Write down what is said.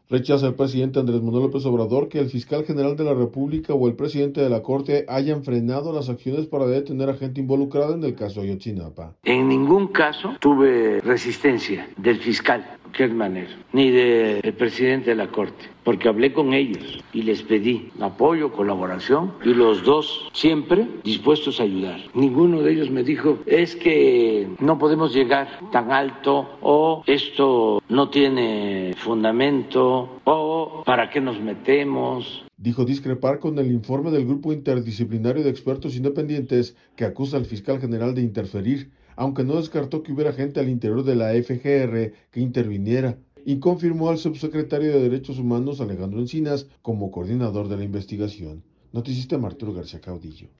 Rechaza el presidente Andrés Manuel López Obrador que el fiscal general de la República o el presidente de la Corte hayan frenado las acciones para detener a gente involucrada en el caso Ayotzinapa. En ningún caso tuve resistencia del fiscal Manero, ni del presidente de la Corte, porque hablé con ellos y les pedí apoyo, colaboración, y los dos siempre dispuestos a ayudar. Ninguno de ellos me dijo, es que no podemos llegar tan alto, o esto no tiene fundamento, o ¿para qué nos metemos? Dijo discrepar con el informe del grupo interdisciplinario de expertos independientes que acusa al fiscal general de interferir, aunque no descartó que hubiera gente al interior de la FGR que interviniera, y confirmó al subsecretario de Derechos Humanos Alejandro Encinas como coordinador de la investigación. Noticista Arturo García Caudillo.